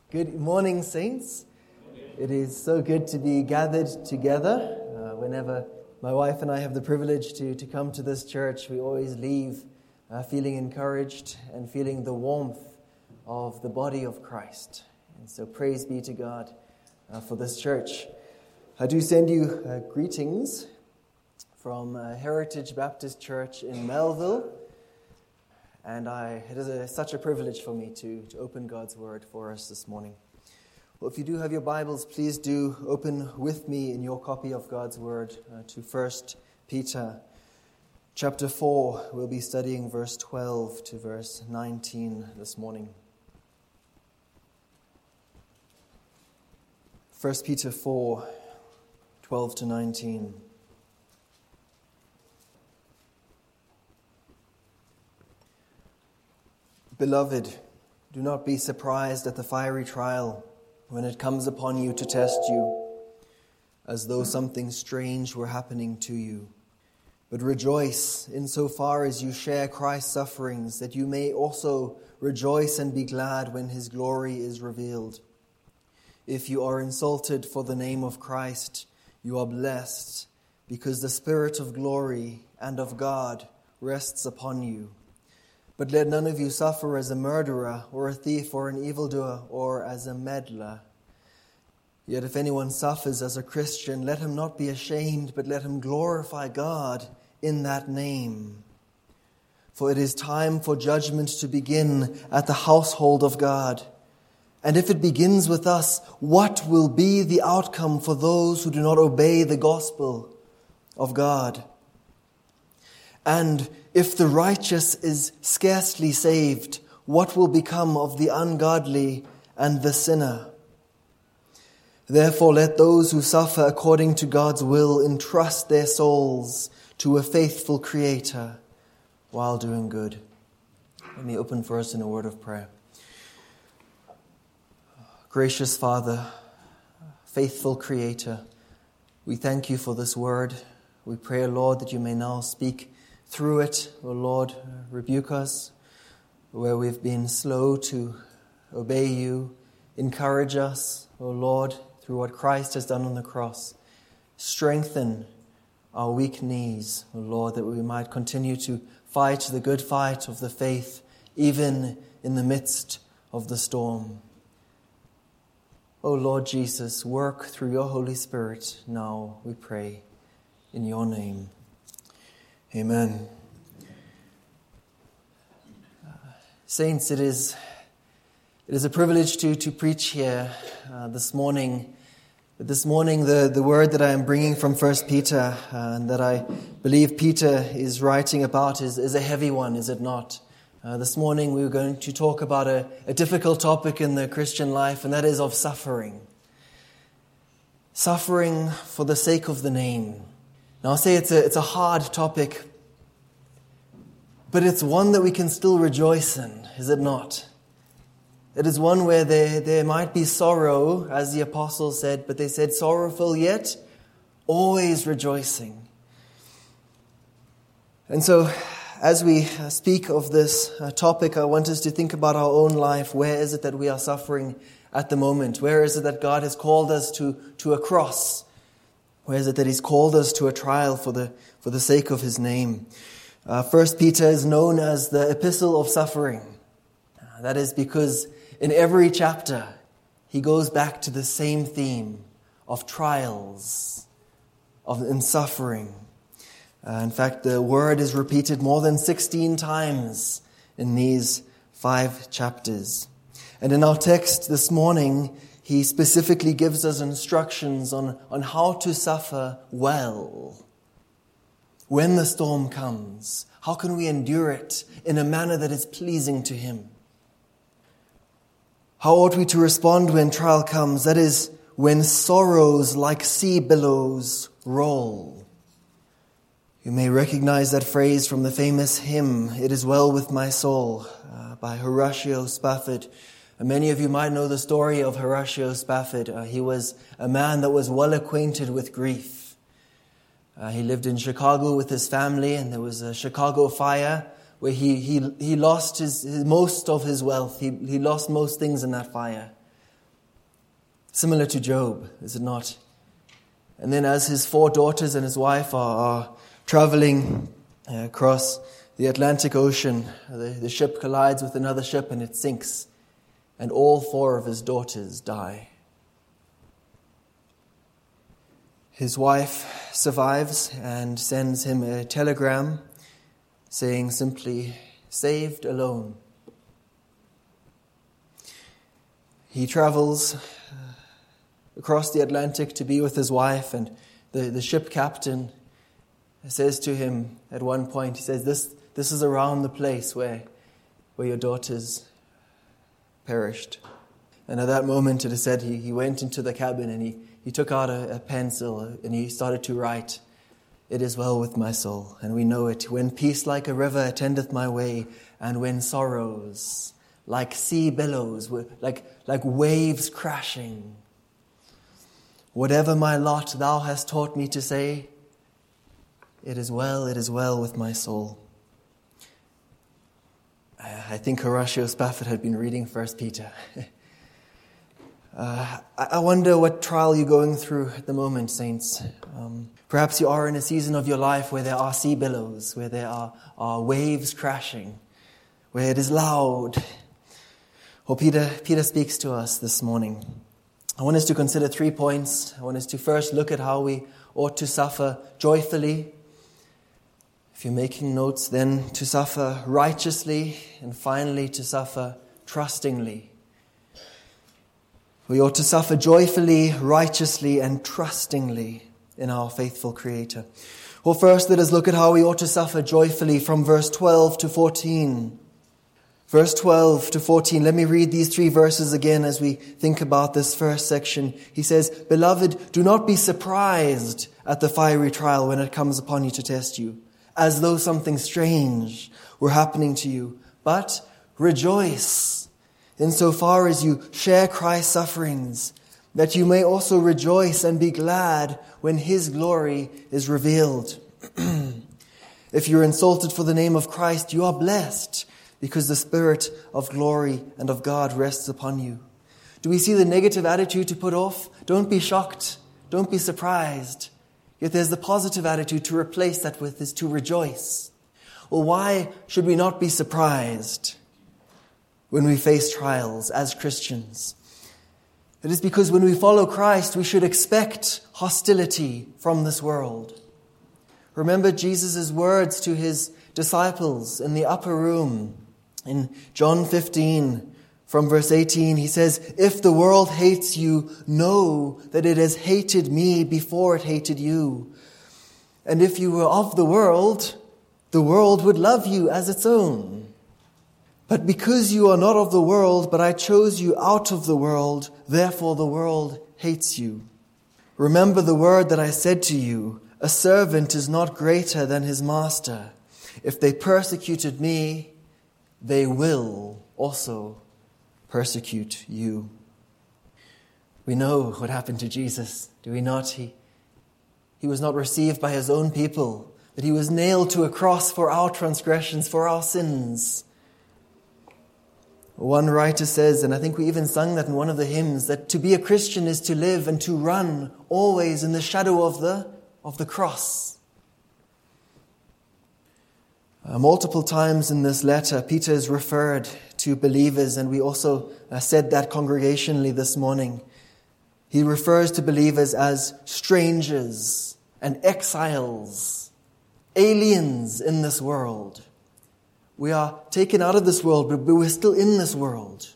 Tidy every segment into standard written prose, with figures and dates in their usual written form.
Good morning, saints. It is so good to be gathered together. Whenever my wife and I have the privilege to come to this church, we always leave feeling encouraged and feeling the warmth of the body of Christ. And so praise be to God for this church. I do send you greetings from Heritage Baptist Church in Melville. And it is such a privilege for me to open God's Word for us this morning. Well, if you do have your Bibles, please do open with me in your copy of God's Word to 1 Peter chapter 4. We'll be studying verse 12 to verse 19 this morning. 1 Peter 4, 12 to 19. Beloved, do not be surprised at the fiery trial when it comes upon you to test you, as though something strange were happening to you. But rejoice insofar as you share Christ's sufferings, that you may also rejoice and be glad when his glory is revealed. If you are insulted for the name of Christ, you are blessed, because the Spirit of glory and of God rests upon you. But let none of you suffer as a murderer, or a thief, or an evildoer, or as a meddler. Yet if anyone suffers as a Christian, let him not be ashamed, but let him glorify God in that name. For it is time for judgment to begin at the household of God. And if it begins with us, what will be the outcome for those who do not obey the gospel of God? And if the righteous is scarcely saved, what will become of the ungodly and the sinner? Therefore, let those who suffer according to God's will entrust their souls to a faithful Creator while doing good. Let me open for us in a word of prayer. Gracious Father, faithful Creator, we thank you for this word. We pray, Lord, that you may now speak through it. O Lord, rebuke us where we've been slow to obey you. Encourage us, O Lord, through what Christ has done on the cross. Strengthen our weak knees, O Lord, that we might continue to fight the good fight of the faith, even in the midst of the storm. O Lord Jesus, work through your Holy Spirit now, we pray, in your name. Amen. Saints, it is a privilege to preach here this morning. This morning, the word that I am bringing from 1 Peter and that I believe Peter is writing about is a heavy one, is it not? This morning we're going to talk about a difficult topic in the Christian life, and that is of suffering. Suffering for the sake of the name. Now, I'll say it's a hard topic, but it's one that we can still rejoice in, is it not? It is one where there might be sorrow, as the apostles said, but they said sorrowful yet always rejoicing. And so, as we speak of this topic, I want us to think about our own life. Where is it that we are suffering at the moment? Where is it that God has called us to a cross? Where is it that he's called us to a trial for the sake of his name? 1 Peter is known as the epistle of suffering. That is because in every chapter, he goes back to the same theme of trials and suffering. In fact, the word is repeated more than 16 times in these 5 chapters. And in our text this morning, he specifically gives us instructions on how to suffer well. When the storm comes, how can we endure it in a manner that is pleasing to him? How ought we to respond when trial comes? That is, when sorrows like sea billows roll. You may recognize that phrase from the famous hymn, "It is Well With My Soul," by Horatio Spafford. Many of you might know the story of Horatio Spafford. He was a man that was well acquainted with grief. He lived in Chicago with his family, and there was a Chicago fire where he lost most of his wealth. He lost most things in that fire. Similar to Job, is it not? And then as his 4 daughters and his wife are traveling across the Atlantic Ocean, the ship collides with another ship and it sinks, and all 4 of his daughters die. His wife survives and sends him a telegram saying simply, "Saved alone." He travels across the Atlantic to be with his wife, and the ship captain says to him at one point, he says, this is around the place where your daughters perished. And at that moment it is said he went into the cabin and he took out a pencil and he started to write, "It is well with my soul." And we know it. "When peace like a river attendeth my way, and when sorrows like sea billows, like waves crashing, whatever my lot thou hast taught me to say, it is well with my soul." I think Horatio Spafford had been reading 1 Peter. I wonder what trial you're going through at the moment, saints. Perhaps you are in a season of your life where there are sea billows, where there are waves crashing, where it is loud. Well, Peter speaks to us this morning. I want us to consider 3 points. I want us to first look at how we ought to suffer joyfully. If you're making notes, then to suffer righteously, and finally to suffer trustingly. We ought to suffer joyfully, righteously, and trustingly in our faithful Creator. Well, first let us look at how we ought to suffer joyfully from verse 12 to 14. Verse 12 to 14. Let me read these 3 verses again as we think about this first section. He says, "Beloved, do not be surprised at the fiery trial when it comes upon you to test you, as though something strange were happening to you. But rejoice insofar as you share Christ's sufferings, that you may also rejoice and be glad when His glory is revealed. If you're insulted for the name of Christ, you are blessed, because the Spirit of glory and of God rests upon you." Do we see the negative attitude to put off? Don't be shocked. Don't be surprised. Yet there's the positive attitude to replace that with, is to rejoice. Well, why should we not be surprised when we face trials as Christians? It is because when we follow Christ, we should expect hostility from this world. Remember Jesus' words to His disciples in the upper room. In John 15, from verse 18, He says, "If the world hates you, know that it has hated me before it hated you. And if you were of the world would love you as its own. But because you are not of the world, but I chose you out of the world, therefore the world hates you. Remember the word that I said to you, a servant is not greater than his master. If they persecuted me, they will also persecute you." We know what happened to Jesus, do we not? He was not received by His own people, that He was nailed to a cross for our transgressions, for our sins. One writer says, and I think we even sung that in one of the hymns, that to be a Christian is to live and to run always in the shadow of the cross. Multiple times in this letter, Peter is referred to believers, and we also said that congregationally this morning. He refers to believers as strangers and exiles, aliens in this world. We are taken out of this world, but we're still in this world.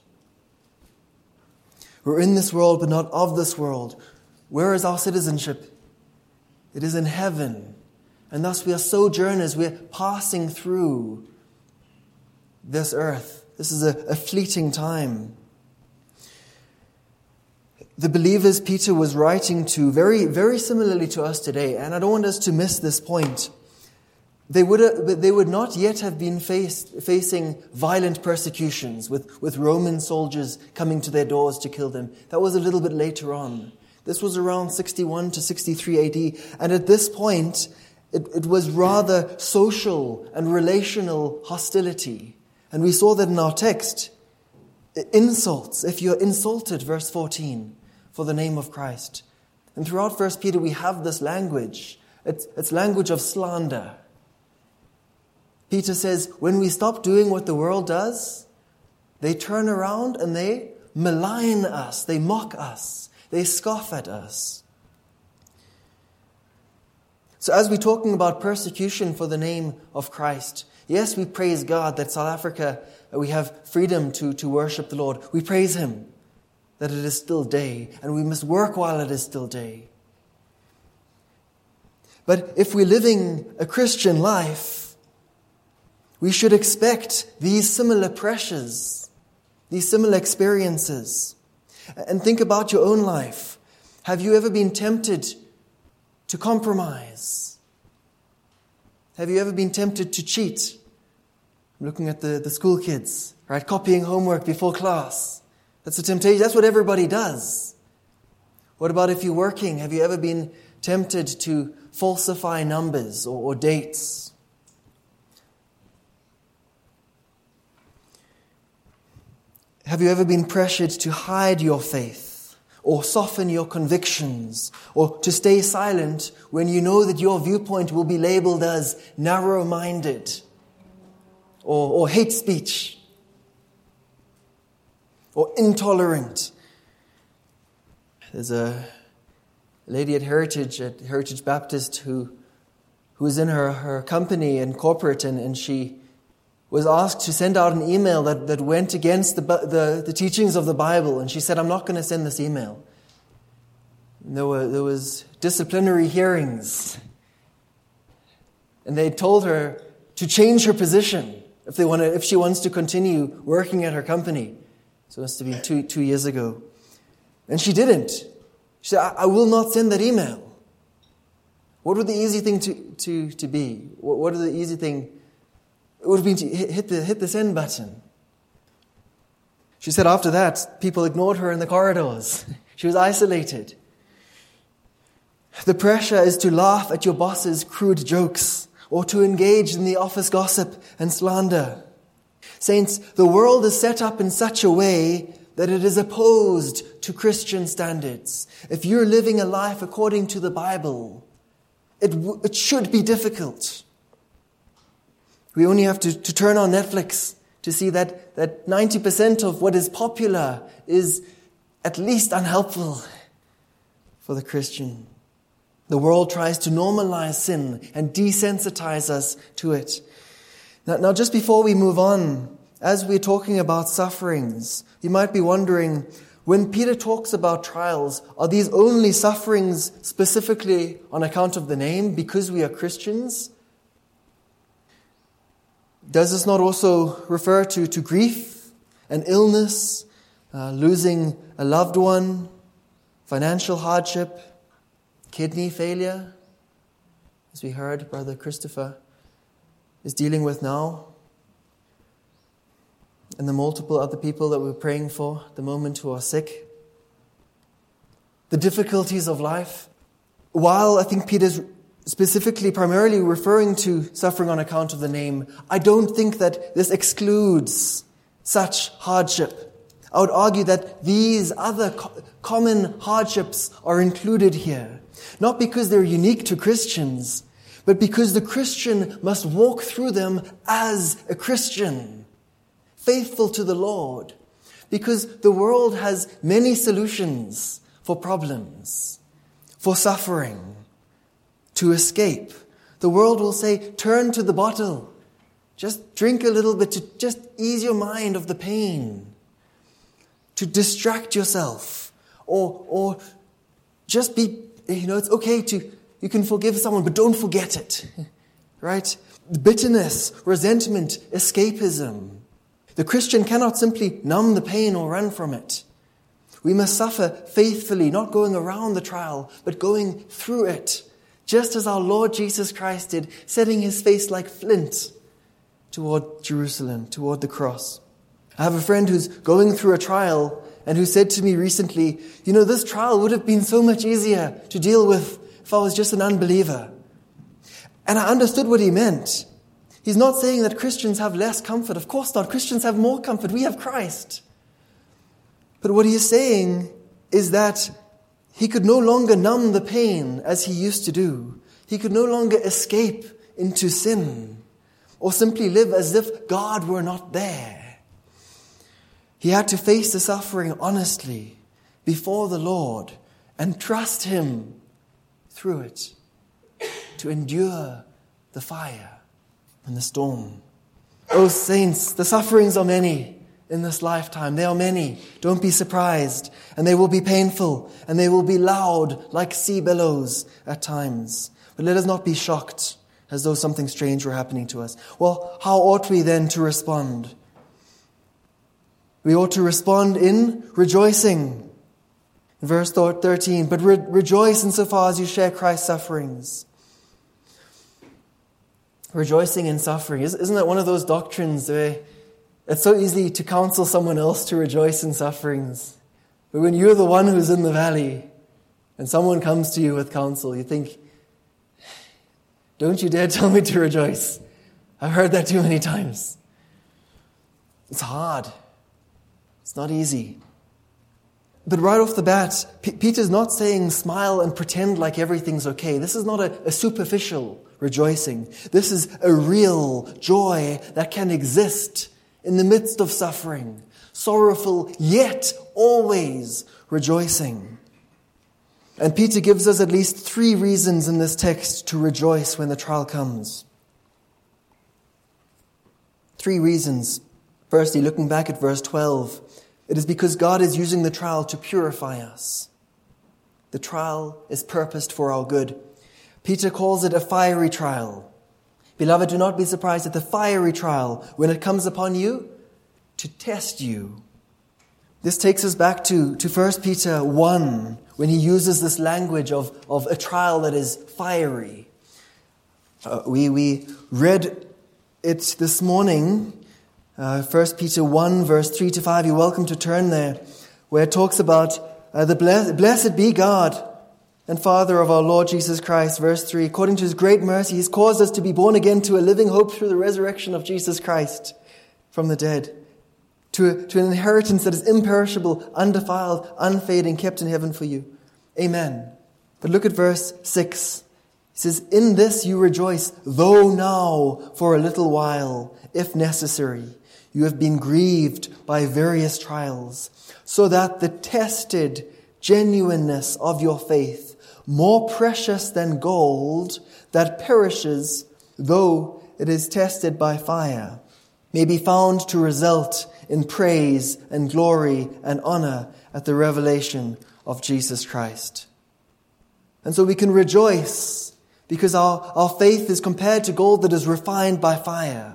We're in this world, but not of this world. Where is our citizenship? It is in heaven. And thus we are sojourners. We're passing through this earth. This is a fleeting time. The believers Peter was writing to, very, very similarly to us today, and I don't want us to miss this point. They would not yet have been facing violent persecutions with Roman soldiers coming to their doors to kill them. That was a little bit later on. This was around 61 to 63 AD. And at this point, it was rather social and relational hostility. And we saw that in our text. Insults. If you're insulted, verse 14, for the name of Christ. And throughout 1 Peter we have this language. It's language of slander. Peter says, when we stop doing what the world does, they turn around and they malign us, they mock us, they scoff at us. So as we're talking about persecution for the name of Christ, yes, we praise God that South Africa, we have freedom to worship the Lord. We praise Him that it is still day, and we must work while it is still day. But if we're living a Christian life, we should expect these similar pressures, these similar experiences. And think about your own life. Have you ever been tempted to compromise? Have you ever been tempted to cheat? I'm looking at the school kids, right? Copying homework before class. That's a temptation. That's what everybody does. What about if you're working? Have you ever been tempted to falsify numbers or dates? Have you ever been pressured to hide your faith or soften your convictions or to stay silent when you know that your viewpoint will be labeled as narrow-minded or hate speech or intolerant? There's a lady at Heritage Baptist who was in her company and corporate, and she was asked to send out an email that went against the teachings of the Bible, and she said, I'm not going to send this email. And there was disciplinary hearings, and they told her to change her position if she wants to continue working at her company. So it must have been 2 years ago. And she didn't. She said, I will not send that email. What would the easy thing to be? What would the easy thing? It would have been to hit the send button. She said after that, people ignored her in the corridors. She was isolated. The pressure is to laugh at your boss's crude jokes or to engage in the office gossip and slander. Saints, the world is set up in such a way that it is opposed to Christian standards. If you're living a life according to the Bible, it should be difficult. We only have to turn on Netflix to see that 90% of what is popular is at least unhelpful for the Christian. The world tries to normalize sin and desensitize us to it. Now, just before we move on, as we're talking about sufferings, you might be wondering, when Peter talks about trials, are these only sufferings specifically on account of the name because we are Christians? Does this not also refer to grief and illness, losing a loved one, financial hardship, kidney failure, as we heard Brother Christopher is dealing with now, and the multiple other people that we're praying for at the moment who are sick? The difficulties of life. While I think Peter's specifically, primarily referring to suffering on account of the name, I don't think that this excludes such hardship. I would argue that these other common hardships are included here, not because they're unique to Christians, but because the Christian must walk through them as a Christian, faithful to the Lord, because the world has many solutions for problems, for suffering, to escape. The world will say, turn to the bottle. Just drink a little bit to just ease your mind of the pain. To distract yourself. Or just be, it's okay you can forgive someone, but don't forget it. Right? Bitterness, resentment, escapism. The Christian cannot simply numb the pain or run from it. We must suffer faithfully, not going around the trial, but going through it. Just as our Lord Jesus Christ did, setting his face like flint toward Jerusalem, toward the cross. I have a friend who's going through a trial and who said to me recently, this trial would have been so much easier to deal with if I was just an unbeliever. And I understood what he meant. He's not saying that Christians have less comfort. Of course not. Christians have more comfort. We have Christ. But what he is saying is that He could no longer numb the pain as he used to do. He could no longer escape into sin or simply live as if God were not there. He had to face the suffering honestly before the Lord and trust Him through it, to endure the fire and the storm. Oh saints, the sufferings are many in this lifetime. They are many. Don't be surprised. And they will be painful, and they will be loud like sea billows at times. But let us not be shocked as though something strange were happening to us. Well, how ought we then to respond? We ought to respond in rejoicing. In verse 13, but rejoice insofar as you share Christ's sufferings. Rejoicing in suffering. Isn't that one of those doctrines where it's so easy to counsel someone else to rejoice in sufferings? But when you're the one who's in the valley and someone comes to you with counsel, you think, don't you dare tell me to rejoice. I've heard that too many times. It's hard. It's not easy. But right off the bat, Peter's not saying smile and pretend like everything's okay. This is not a superficial rejoicing. This is a real joy that can exist in the midst of suffering. Sorrowful, yet always rejoicing. And Peter gives us at least 3 reasons in this text to rejoice when the trial comes. 3 reasons. Firstly, looking back at verse 12, it is because God is using the trial to purify us. The trial is purposed for our good. Peter calls it a fiery trial. Beloved, do not be surprised at the fiery trial when it comes upon you to test you. This takes us back to 1 Peter 1, when he uses this language of a trial that is fiery. We read it this morning, 1 Peter 1, verse 3-5. You're welcome to turn there, where it talks about the blessed be God and Father of our Lord Jesus Christ. Verse 3, according to His great mercy, He's caused us to be born again to a living hope through the resurrection of Jesus Christ from the dead, to an inheritance that is imperishable, undefiled, unfading, kept in heaven for you. Amen. But look at verse 6. He says, in this you rejoice, though now for a little while, if necessary, you have been grieved by various trials, so that the tested genuineness of your faith, more precious than gold that perishes, though it is tested by fire, may be found to result in praise and glory and honor at the revelation of Jesus Christ. And so we can rejoice because our faith is compared to gold that is refined by fire.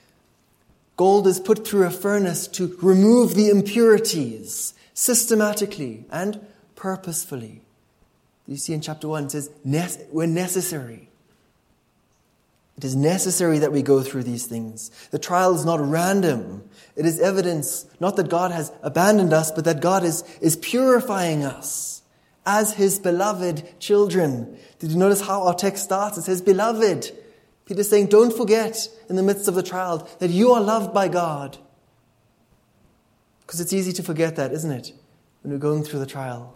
Gold is put through a furnace to remove the impurities systematically and purposefully. You see in chapter 1, it says, when necessary. It is necessary that we go through these things. The trial is not random. It is evidence, not that God has abandoned us, but that God is purifying us as His beloved children. Did you notice how our text starts? It says, beloved. Peter's saying, don't forget in the midst of the trial that you are loved by God. Because it's easy to forget that, isn't it? When we're going through the trial.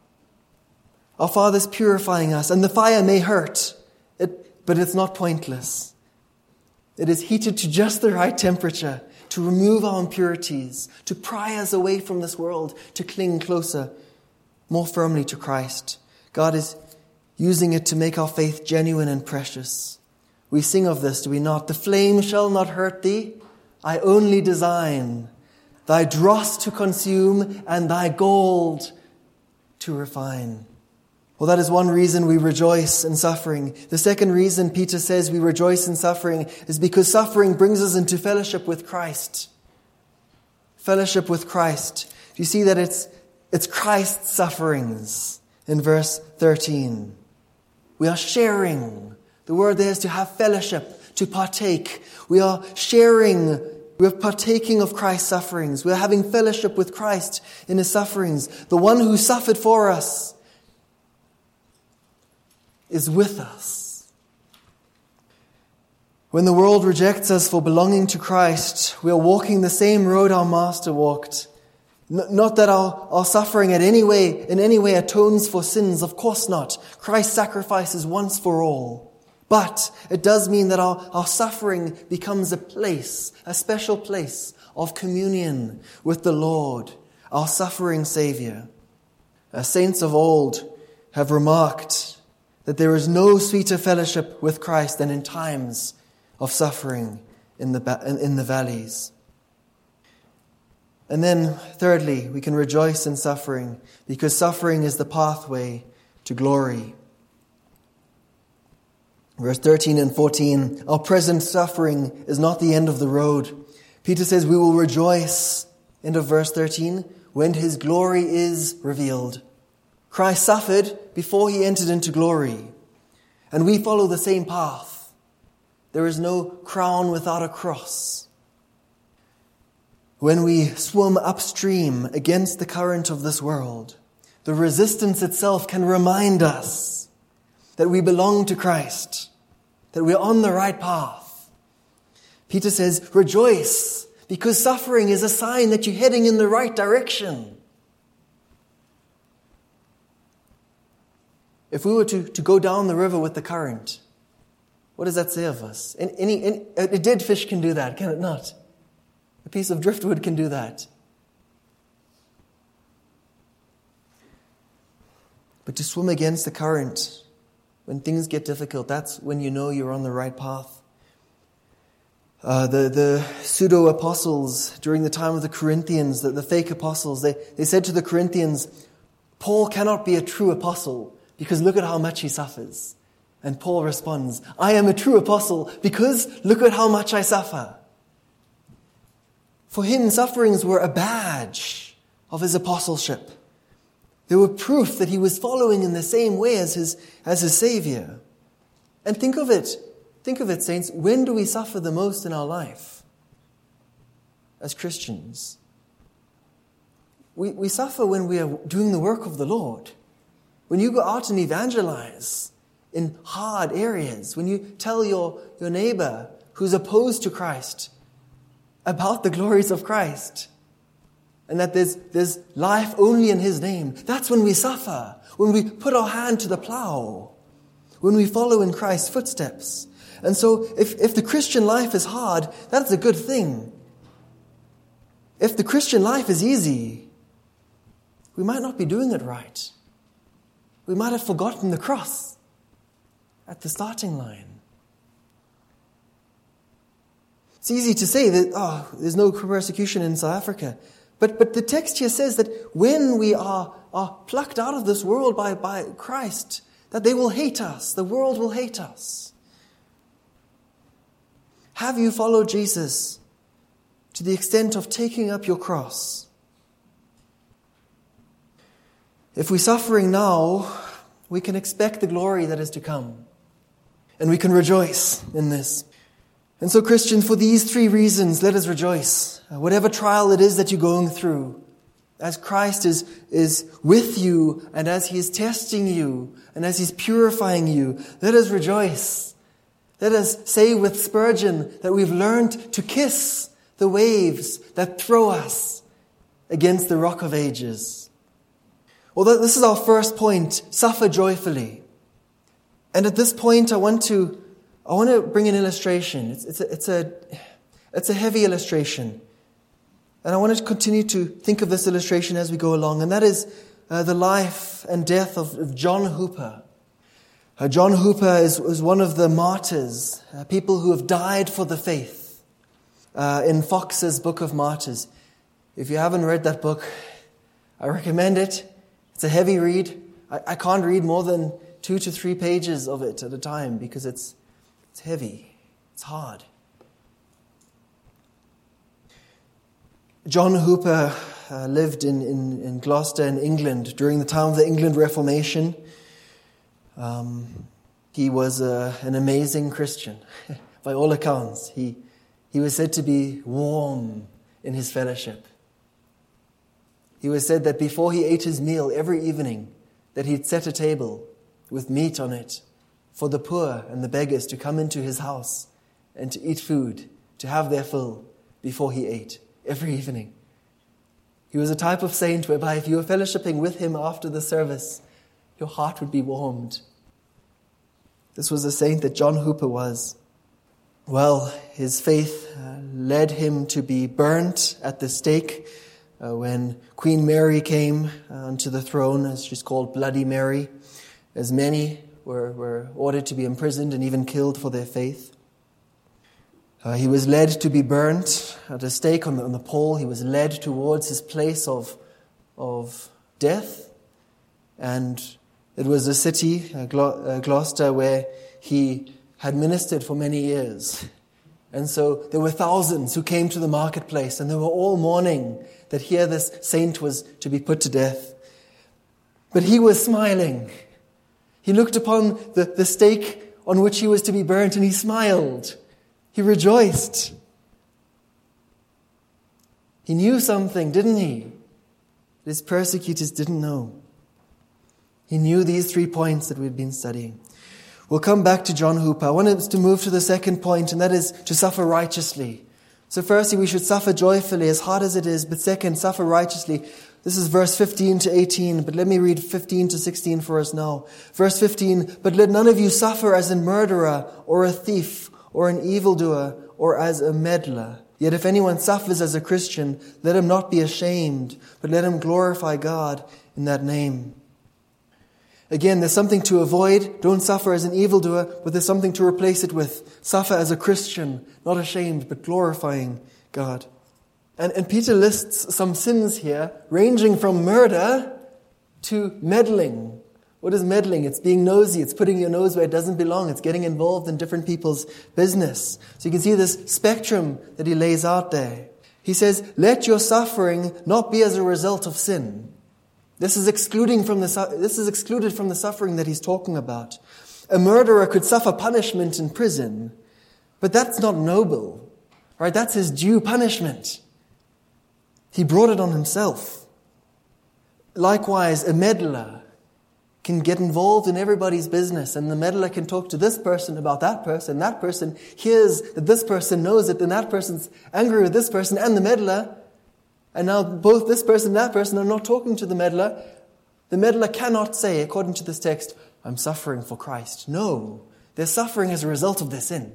Our Father's purifying us, and the fire may hurt, but it's not pointless. It is heated to just the right temperature to remove our impurities, to pry us away from this world, to cling closer, more firmly to Christ. God is using it to make our faith genuine and precious. We sing of this, do we not? The flame shall not hurt thee. I only design thy dross to consume and thy gold to refine. Well, that is one reason we rejoice in suffering. The second reason Peter says we rejoice in suffering is because suffering brings us into fellowship with Christ. Fellowship with Christ. You see that it's Christ's sufferings in verse 13. We are sharing. The word there is to have fellowship, to partake. We are sharing, we are partaking of Christ's sufferings. We are having fellowship with Christ in His sufferings. The one who suffered for us is with us. When the world rejects us for belonging to Christ, we are walking the same road our Master walked. Not that our suffering in any way atones for sins. Of course not. Christ's sacrifice is once for all. But it does mean that our suffering becomes a special place of communion with the Lord, our suffering Savior. Saints of old have remarked that there is no sweeter fellowship with Christ than in times of suffering in the valleys. And then, thirdly, we can rejoice in suffering because suffering is the pathway to glory. Verse 13 and 14, our present suffering is not the end of the road. Peter says we will rejoice, end of verse 13, when his glory is revealed. Christ suffered before he entered into glory, and we follow the same path. There is no crown without a cross. When we swim upstream against the current of this world, the resistance itself can remind us that we belong to Christ, that we're on the right path. Peter says, rejoice, because suffering is a sign that you're heading in the right direction. If we were to go down the river with the current, what does that say of us? A dead fish can do that, can it not? A piece of driftwood can do that. But to swim against the current, when things get difficult, that's when you know you're on the right path. The pseudo-apostles during the time of the Corinthians, the fake apostles, they said to the Corinthians, Paul cannot be a true apostle because look at how much he suffers. And Paul responds, I am a true apostle because look at how much I suffer. For him, sufferings were a badge of his apostleship. They were proof that he was following in the same way as his Savior. And think of it, saints, when do we suffer the most in our life as Christians? We suffer when we are doing the work of the Lord. When you go out and evangelize in hard areas, when you tell your neighbor who's opposed to Christ about the glories of Christ, and that there's life only in His name, that's when we suffer, when we put our hand to the plow, when we follow in Christ's footsteps. And so if the Christian life is hard, that's a good thing. If the Christian life is easy, we might not be doing it right. We might have forgotten the cross at the starting line. It's easy to say that, there's no persecution in South Africa. But the text here says that when we are plucked out of this world by Christ, that they will hate us. The world will hate us. Have you followed Jesus to the extent of taking up your cross? If we're suffering now, we can expect the glory that is to come. And we can rejoice in this. And so, Christians, for these three reasons, let us rejoice. Whatever trial it is that you're going through, as Christ is with you, and as He is testing you, and as He's purifying you, let us rejoice. Let us say with Spurgeon that we've learned to kiss the waves that throw us against the rock of ages. Well, this is our first point, suffer joyfully. And at this point, I want to bring an illustration. It's a heavy illustration. And I want to continue to think of this illustration as we go along. And that is the life and death of John Hooper. John Hooper is one of the martyrs, people who have died for the faith, in Fox's Book of Martyrs. If you haven't read that book, I recommend it. It's a heavy read. I can't read more than 2 to 3 pages of it at a time because it's heavy. It's hard. John Hooper lived in Gloucester in England during the time of the England Reformation. He was an amazing Christian. By all accounts, he was said to be warm in his fellowship. He was said that before he ate his meal every evening, that he'd set a table with meat on it for the poor and the beggars to come into his house and to eat food, to have their fill before he ate every evening. He was a type of saint whereby if you were fellowshipping with him after the service, your heart would be warmed. This was the saint that John Hooper was. Well, his faith led him to be burnt at the stake when Queen Mary came onto the throne, as she's called Bloody Mary, as many were ordered to be imprisoned and even killed for their faith. He was led to be burnt at a stake on the pole. He was led towards his place of death. And it was a city, Gloucester, where he had ministered for many years. And so there were thousands who came to the marketplace, and they were all mourning that here this saint was to be put to death. But he was smiling. He looked upon the stake on which he was to be burnt, and he smiled. He rejoiced. He knew something, didn't he? His persecutors didn't know. He knew these 3 points that we've been studying. We'll come back to John Hooper. I want us to move to the second point, and that is to suffer righteously. So firstly, we should suffer joyfully, as hard as it is, but second, suffer righteously. This is verse 15 to 18, but let me read 15 to 16 for us now. Verse 15, but let none of you suffer as a murderer or a thief or an evildoer or as a meddler. Yet if anyone suffers as a Christian, let him not be ashamed, but let him glorify God in that name. Again, there's something to avoid. Don't suffer as an evildoer, but there's something to replace it with. Suffer as a Christian, not ashamed, but glorifying God. And Peter lists some sins here, ranging from murder to meddling. What is meddling? It's being nosy. It's putting your nose where it doesn't belong. It's getting involved in different people's business. So you can see this spectrum that he lays out there. He says, let your suffering not be as a result of sin. This is excluded from the suffering that he's talking about. A murderer could suffer punishment in prison, but that's not noble, right? That's his due punishment. He brought it on himself. Likewise, a meddler can get involved in everybody's business, and the meddler can talk to this person about that person. That person hears that this person knows it, and that person's angry with this person and the meddler. And now both this person and that person are not talking to the meddler. The meddler cannot say, according to this text, I'm suffering for Christ. No, they're suffering as a result of their sin.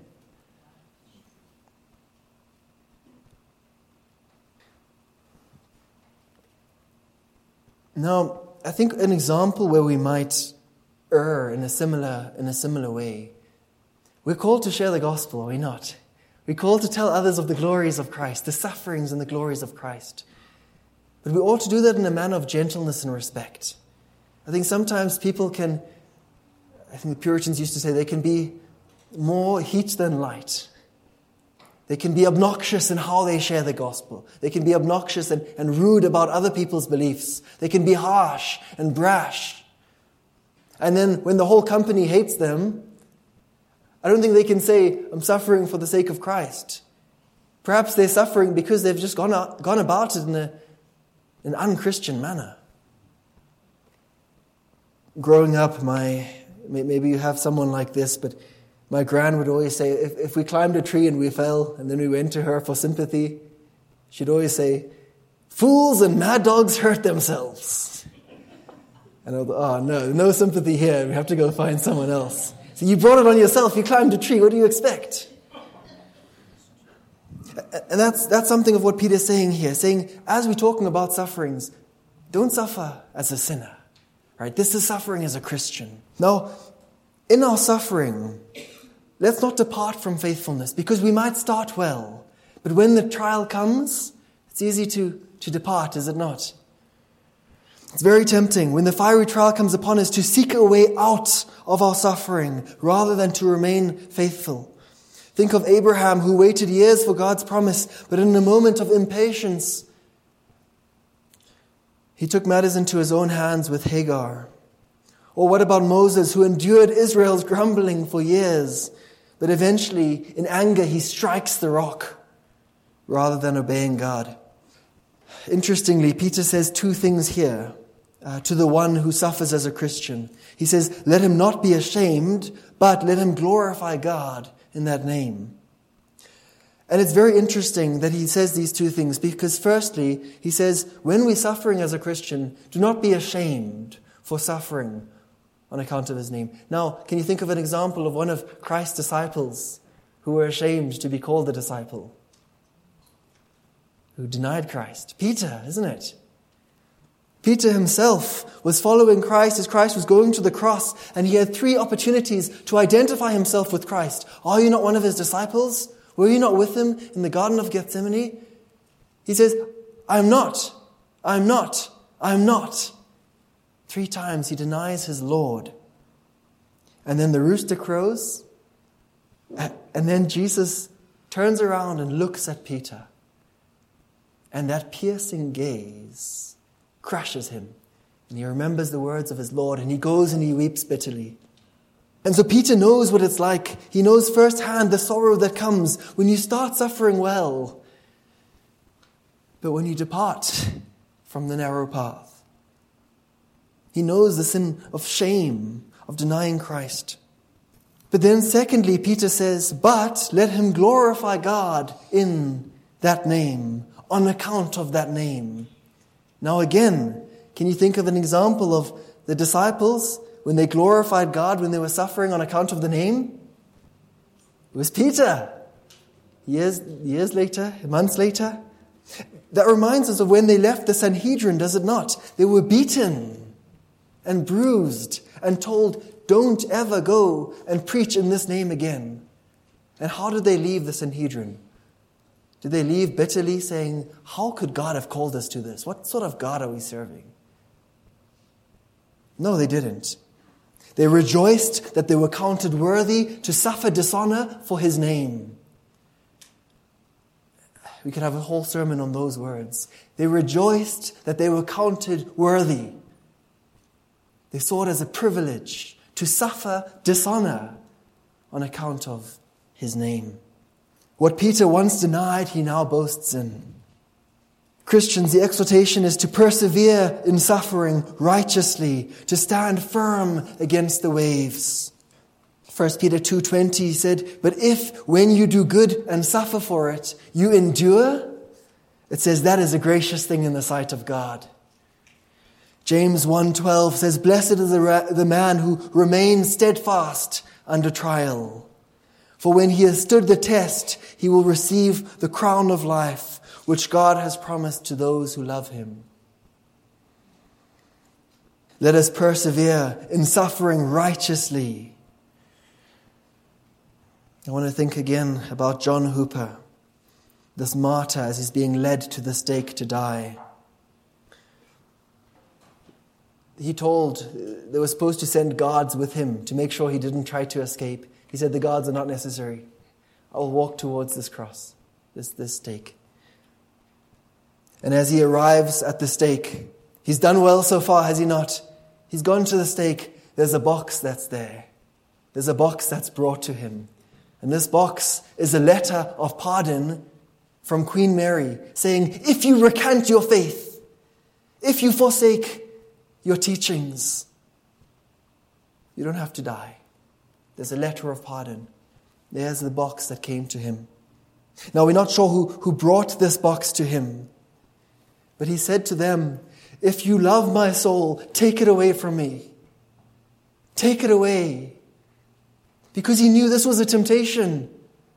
Now, I think an example where we might err in a similar way. We're called to share the gospel, are we not? We're called to tell others of the glories of Christ, the sufferings and the glories of Christ. But we ought to do that in a manner of gentleness and respect. I think sometimes people can, I think the Puritans used to say, they can be more heat than light. They can be obnoxious in how they share the gospel. They can be obnoxious and rude about other people's beliefs. They can be harsh and brash. And then when the whole company hates them, I don't think they can say, I'm suffering for the sake of Christ. Perhaps they're suffering because they've just gone about it in an unchristian manner. Growing up, maybe you have someone like this, but my gran would always say, if we climbed a tree and we fell, and then we went to her for sympathy, she'd always say, fools and mad dogs hurt themselves. And I thought, no sympathy here. We have to go find someone else. So you brought it on yourself. You climbed a tree. What do you expect? And that's something of what Peter's saying here. Saying, as we're talking about sufferings, don't suffer as a sinner. Right? This is suffering as a Christian. Now, in our suffering, let's not depart from faithfulness, because we might start well. But when the trial comes, it's easy to depart, is it not? It's very tempting when the fiery trial comes upon us to seek a way out of our suffering rather than to remain faithful. Think of Abraham, who waited years for God's promise, but in a moment of impatience, he took matters into his own hands with Hagar. Or what about Moses, who endured Israel's grumbling for years, but eventually, in anger, he strikes the rock rather than obeying God? Interestingly, Peter says two things here to the one who suffers as a Christian. He says, let him not be ashamed, but let him glorify God in that name. And it's very interesting that he says these two things, because firstly, he says, when we're suffering as a Christian, do not be ashamed for suffering on account of his name. Now, can you think of an example of one of Christ's disciples who were ashamed to be called a disciple? Who denied Christ? Peter, isn't it? Peter himself was following Christ as Christ was going to the cross, and he had 3 opportunities to identify himself with Christ. Are you not one of his disciples? Were you not with him in the Garden of Gethsemane? He says, I'm not. I'm not. I'm not. 3 times he denies his Lord. And then the rooster crows, and then Jesus turns around and looks at Peter. And that piercing gaze crushes him. And he remembers the words of his Lord, and he goes and he weeps bitterly. And so Peter knows what it's like. He knows firsthand the sorrow that comes when you start suffering well, but when you depart from the narrow path. He knows the sin of shame, of denying Christ. But then secondly, Peter says, but let him glorify God in that name, on account of that name. Now again, can you think of an example of the disciples when they glorified God, when they were suffering on account of the name? It was Peter. Years later, months later. That reminds us of when they left the Sanhedrin, does it not? They were beaten and bruised and told, don't ever go and preach in this name again. And how did they leave the Sanhedrin? Did they leave bitterly saying, how could God have called us to this? What sort of God are we serving? No, they didn't. They rejoiced that they were counted worthy to suffer dishonor for his name. We could have a whole sermon on those words. They rejoiced that they were counted worthy. They saw it as a privilege to suffer dishonor on account of his name. What Peter once denied, he now boasts in. Christians, the exhortation is to persevere in suffering righteously, to stand firm against the waves. 1 Peter 2:20 said, but if when you do good and suffer for it, you endure, it says that is a gracious thing in the sight of God. James 1:12 says, blessed is the man who remains steadfast under trial. For when he has stood the test, he will receive the crown of life, which God has promised to those who love him. Let us persevere in suffering righteously. I want to think again about John Hooper, this martyr as he's being led to the stake to die. He told they were supposed to send guards with him to make sure he didn't try to escape. He said, the guards are not necessary. I will walk towards this cross, this stake. And as he arrives at the stake, he's done well so far, has he not? He's gone to the stake. There's a box that's there. There's a box that's brought to him. And this box is a letter of pardon from Queen Mary saying, if you recant your faith, if you forsake your teachings, you don't have to die. There's a letter of pardon. There's the box that came to him. Now we're not sure who brought this box to him. But he said to them, if you love my soul, take it away from me. Take it away. Because he knew this was a temptation.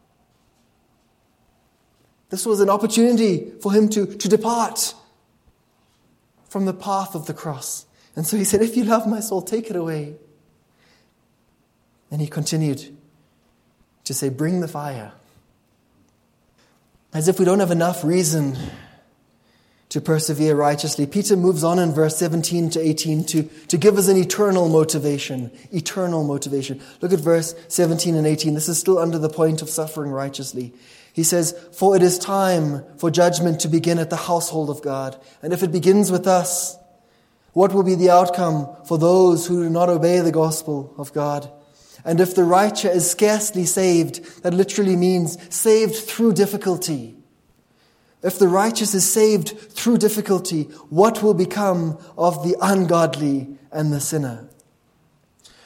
This was an opportunity for him to depart from the path of the cross. And so he said, if you love my soul, take it away. And he continued to say, bring the fire. As if we don't have enough reason to persevere righteously, Peter moves on in verse 17 to 18 to give us an eternal motivation. Eternal motivation. Look at verse 17 and 18. This is still under the point of suffering righteously. He says, for it is time for judgment to begin at the household of God. And if it begins with us, what will be the outcome for those who do not obey the gospel of God? And if the righteous is scarcely saved, that literally means saved through difficulty. If the righteous is saved through difficulty, what will become of the ungodly and the sinner?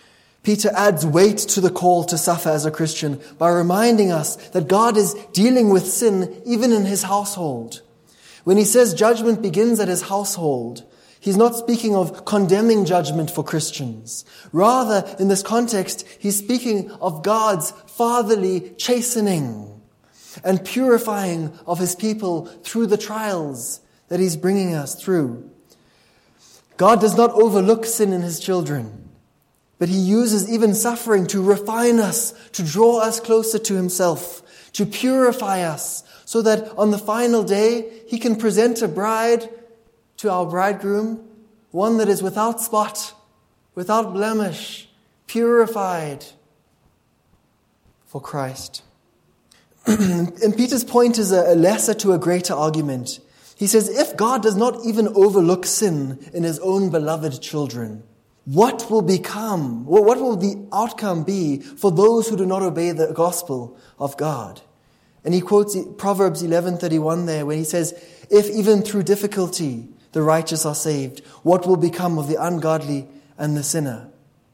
Peter adds weight to the call to suffer as a Christian by reminding us that God is dealing with sin even in his household. When he says judgment begins at his household, he's not speaking of condemning judgment for Christians. Rather, in this context, he's speaking of God's fatherly chastening and purifying of his people through the trials that he's bringing us through. God does not overlook sin in his children, but he uses even suffering to refine us, to draw us closer to himself, to purify us, so that on the final day, he can present a bride to our bridegroom, one that is without spot, without blemish, purified for Christ. And Peter's point is a lesser to a greater argument. He says, if God does not even overlook sin in his own beloved children, what will the outcome be for those who do not obey the gospel of God? And he quotes Proverbs 11:31 there, where he says, if even through difficulty the righteous are saved, what will become of the ungodly and the sinner?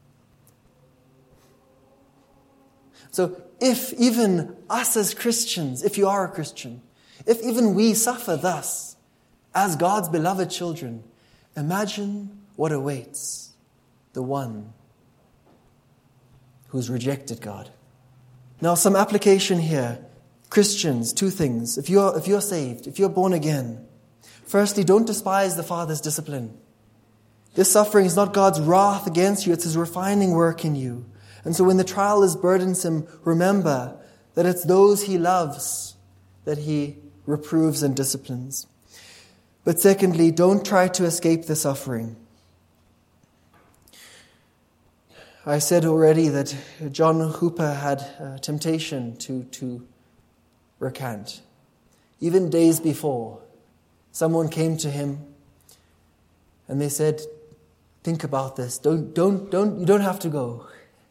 So if even us as Christians, if you are a Christian, if even we suffer thus as God's beloved children, imagine what awaits the one who's rejected God. Now, some application here. Christians, two things. If you're saved, if you're born again, firstly, don't despise the Father's discipline. This suffering is not God's wrath against you, it's his refining work in you. And so when the trial is burdensome, remember that it's those he loves that he reproves and disciplines. But secondly, don't try to escape the suffering. I said already that John Hooper had temptation to recant. Even days before, someone came to him and they said, think about this. You don't have to go.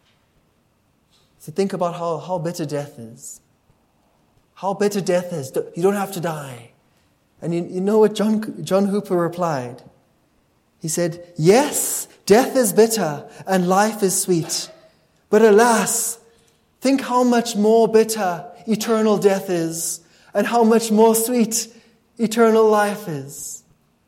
So think about how bitter death is. How bitter death is. You don't have to die. And you know what John Hooper replied? He said, yes, death is bitter and life is sweet. But alas, think how much more bitter eternal death is and how much more sweet eternal life is.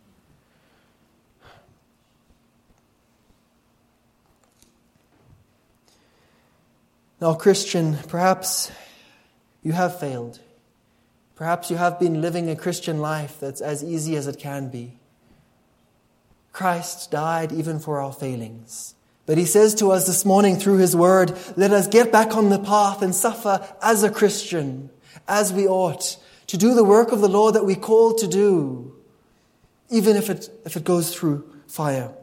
Now, Christian, perhaps you have failed. Perhaps you have been living a Christian life that's as easy as it can be. Christ died even for our failings. But he says to us this morning through his word, let us get back on the path and suffer as a Christian, as we ought, to do the work of the Lord that we called to do, even if it goes through fire.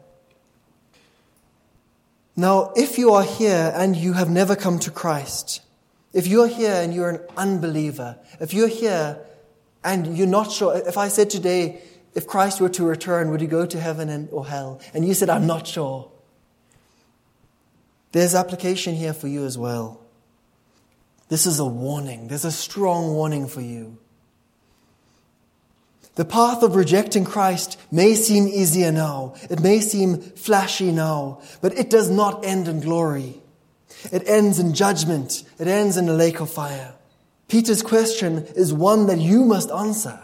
Now, if you are here and you have never come to Christ, if you're here and you're an unbeliever, if you're here and you're not sure, if I said today, if Christ were to return, would he go to heaven or hell? And you said, I'm not sure. There's application here for you as well. This is a warning. There's a strong warning for you. The path of rejecting Christ may seem easier now. It may seem flashy now, but it does not end in glory. It ends in judgment. It ends in a lake of fire. Peter's question is one that you must answer.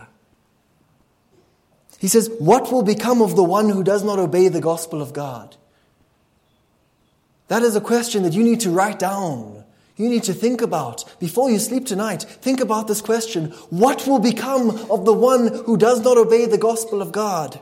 He says, what will become of the one who does not obey the gospel of God? That is a question that you need to write down. You need to think about. Before you sleep tonight, think about this question. What will become of the one who does not obey the gospel of God?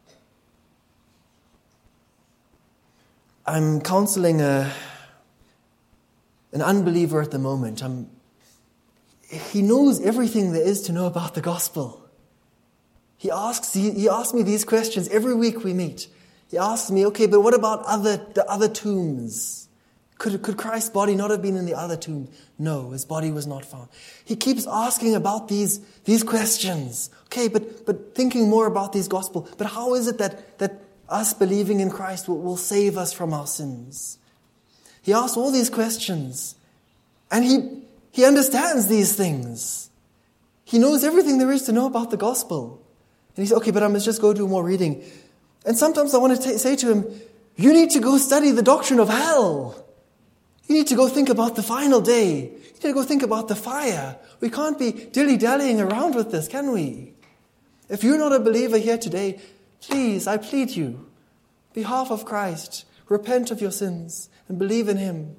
I'm counseling an unbeliever at the moment. He knows everything there is to know about the gospel. He asks me these questions every week we meet. He asks me, okay, but what about the other tombs? Could Christ's body not have been in the other tomb? No, his body was not found. He keeps asking about these questions. Okay, but thinking more about these gospel. But how is it that us believing in Christ will save us from our sins? He asks all these questions. And he understands these things. He knows everything there is to know about the gospel. And he says, okay, but I must just go do more reading. And sometimes I want to say to him, you need to go study the doctrine of hell. You need to go think about the final day. You need to go think about the fire. We can't be dilly-dallying around with this, can we? If you're not a believer here today, please, I plead you, on behalf of Christ, repent of your sins and believe in Him.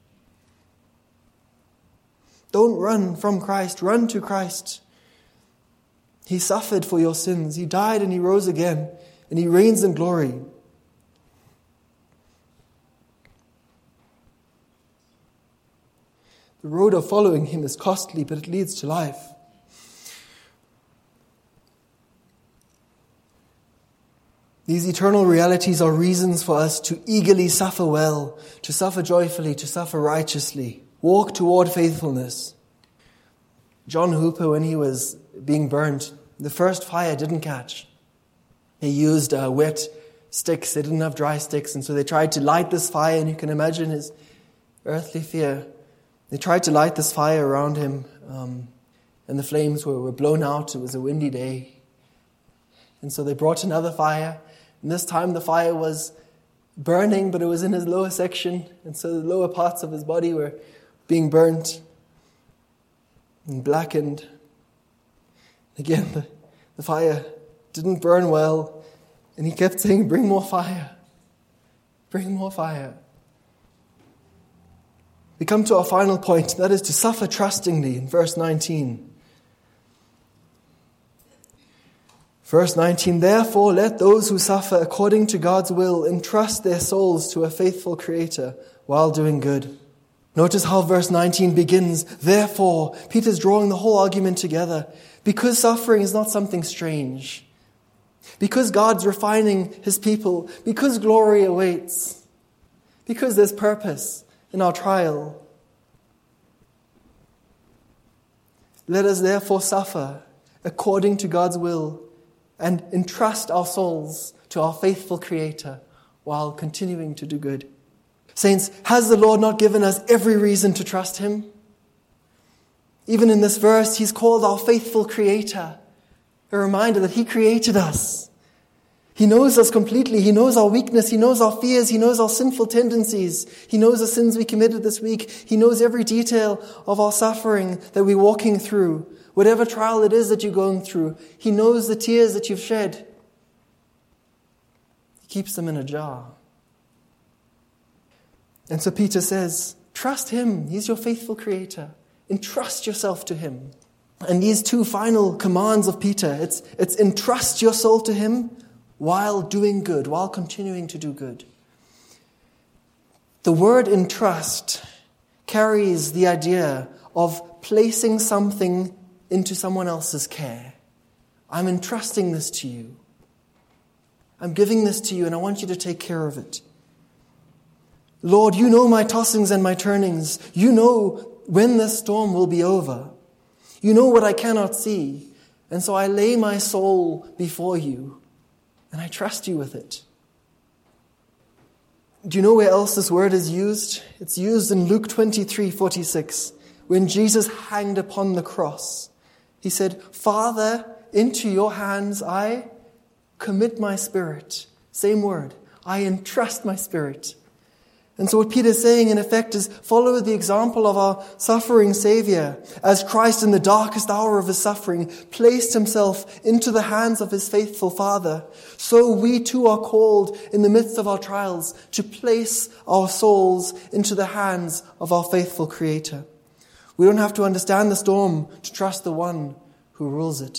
Don't run from Christ, run to Christ. He suffered for your sins. He died and He rose again, and He reigns in glory. The road of following Him is costly, but it leads to life. These eternal realities are reasons for us to eagerly suffer well, to suffer joyfully, to suffer righteously, walk toward faithfulness. John Hooper, when he was being burned, the first fire didn't catch. They used wet sticks. They didn't have dry sticks, and so they tried to light this fire, and you can imagine his earthly fear. They tried to light this fire around him, and the flames were blown out. It was a windy day. And so they brought another fire, and this time the fire was burning, but it was in his lower section, and so the lower parts of his body were being burnt and blackened. Again, the fire didn't burn well, and he kept saying, "Bring more fire. Bring more fire." We come to our final point, that is to suffer trustingly in verse 19. Verse 19, "Therefore let those who suffer according to God's will entrust their souls to a faithful Creator while doing good." Notice how verse 19 begins. Therefore, Peter's drawing the whole argument together. Because suffering is not something strange. Because God's refining His people. Because glory awaits. Because there's purpose in our trial. Let us therefore suffer according to God's will and entrust our souls to our faithful Creator while continuing to do good. Saints, has the Lord not given us every reason to trust Him? Even in this verse, He's called our faithful Creator. A reminder that He created us. He knows us completely. He knows our weakness. He knows our fears. He knows our sinful tendencies. He knows the sins we committed this week. He knows every detail of our suffering that we're walking through. Whatever trial it is that you're going through, He knows the tears that you've shed. He keeps them in a jar. And so Peter says, trust Him. He's your faithful Creator. Entrust yourself to Him. And these two final commands of Peter, it's entrust your soul to Him while doing good, while continuing to do good. The word entrust carries the idea of placing something into someone else's care. I'm entrusting this to you. I'm giving this to you, and I want you to take care of it. Lord, you know my tossings and my turnings. You know when this storm will be over. You know what I cannot see. And so I lay my soul before you, and I trust you with it. Do you know where else this word is used? It's used in Luke 23:46, when Jesus hanged upon the cross. He said, Father, into your hands I commit my spirit. Same word. I entrust my spirit. And so what Peter's saying in effect is follow the example of our suffering Savior. As Christ in the darkest hour of His suffering placed Himself into the hands of His faithful Father, so we too are called in the midst of our trials to place our souls into the hands of our faithful Creator. We don't have to understand the storm to trust the one who rules it.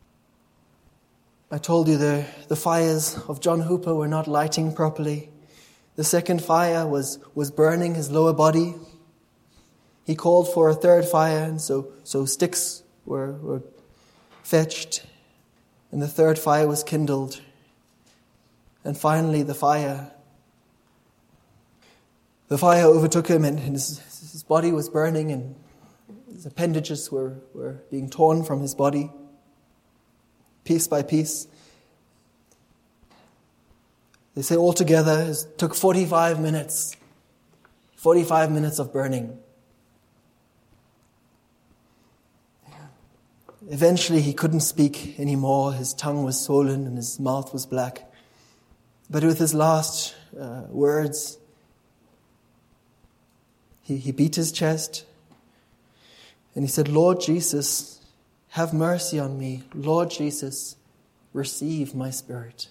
I told you the fires of John Hooper were not lighting properly. The second fire was burning his lower body. He called for a third fire, and so sticks were fetched, and the third fire was kindled. And finally the fire overtook him, and his body was burning, and his appendages were being torn from his body, piece by piece. They say altogether it took 45 minutes. 45 minutes of burning. Eventually he couldn't speak anymore. His tongue was swollen and his mouth was black. But with his last words, He beat his chest and he said, Lord Jesus, have mercy on me. Lord Jesus, receive my spirit.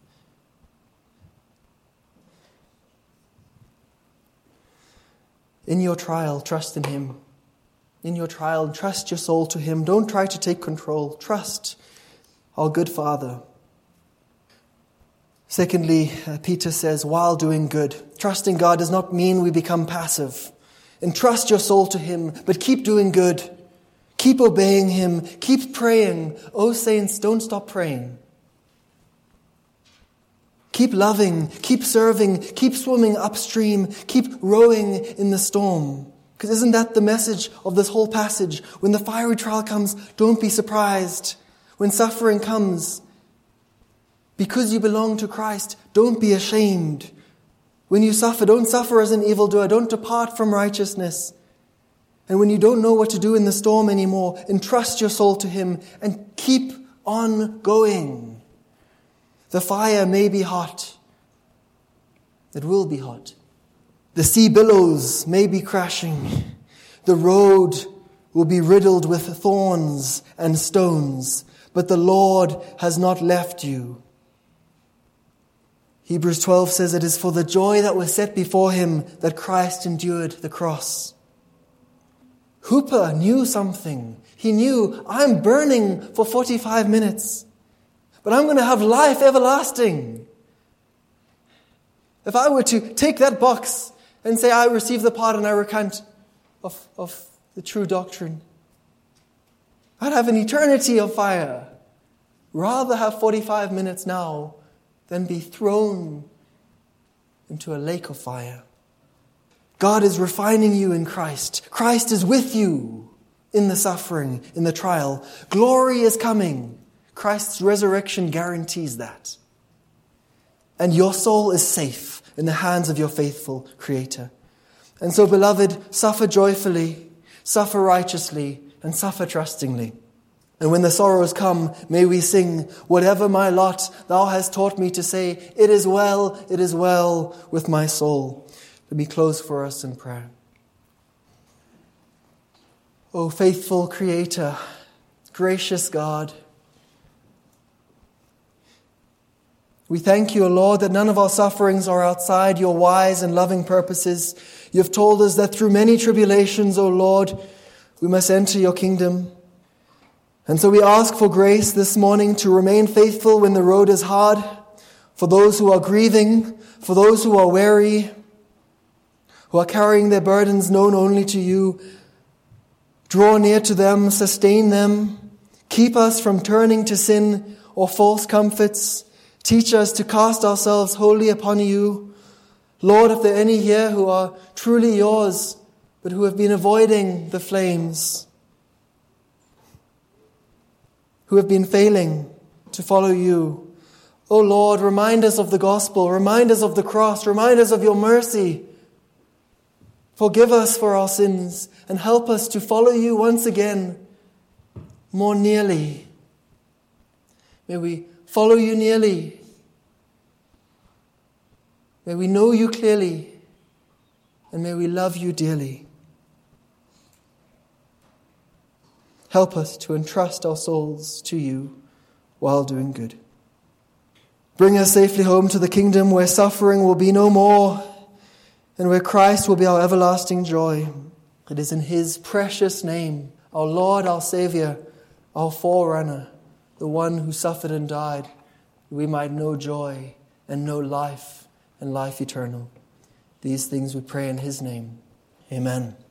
In your trial, trust in him. In your trial, trust your soul to him. Don't try to take control. Trust our good Father. Secondly, Peter says, while doing good. Trusting God does not mean we become passive. Entrust your soul to him, but keep doing good. Keep obeying him. Keep praying. Oh, saints, don't stop praying. Keep loving. Keep serving. Keep swimming upstream. Keep rowing in the storm. Because isn't that the message of this whole passage? When the fiery trial comes, don't be surprised. When suffering comes, because you belong to Christ, don't be ashamed. When you suffer, don't suffer as an evildoer. Don't depart from righteousness. And when you don't know what to do in the storm anymore, entrust your soul to him and keep on going. The fire may be hot. It will be hot. The sea billows may be crashing. The road will be riddled with thorns and stones. But the Lord has not left you. Hebrews 12 says it is for the joy that was set before him that Christ endured the cross. Hooper knew something. He knew, I'm burning for 45 minutes, but I'm going to have life everlasting. If I were to take that box and say, I receive the pardon, I recant of the true doctrine, I'd have an eternity of fire. Rather have 45 minutes now than be thrown into a lake of fire. God is refining you in Christ. Christ is with you in the suffering, in the trial. Glory is coming. Christ's resurrection guarantees that. And your soul is safe in the hands of your faithful Creator. And so, beloved, suffer joyfully, suffer righteously, and suffer trustingly. And when the sorrows come, may we sing, whatever my lot, thou hast taught me to say, it is well with my soul. Let me close for us in prayer. O faithful Creator, gracious God, we thank you, O Lord, that none of our sufferings are outside your wise and loving purposes. You have told us that through many tribulations, O Lord, we must enter your kingdom. And so we ask for grace this morning to remain faithful when the road is hard, for those who are grieving, for those who are weary, who are carrying their burdens known only to you. Draw near to them, sustain them, keep us from turning to sin or false comforts. Teach us to cast ourselves wholly upon you. Lord, if there are any here who are truly yours, but who have been avoiding the flames, who have been failing to follow you, O Lord, remind us of the gospel, remind us of the cross, remind us of your mercy. Forgive us for our sins and help us to follow you once again more nearly. May we follow you nearly. May we know you clearly, and may we love you dearly. Help us to entrust our souls to you while doing good. Bring us safely home to the kingdom where suffering will be no more and where Christ will be our everlasting joy. It is in his precious name, our Lord, our Savior, our forerunner, the one who suffered and died, that we might know joy and know life and life eternal. These things we pray in his name. Amen.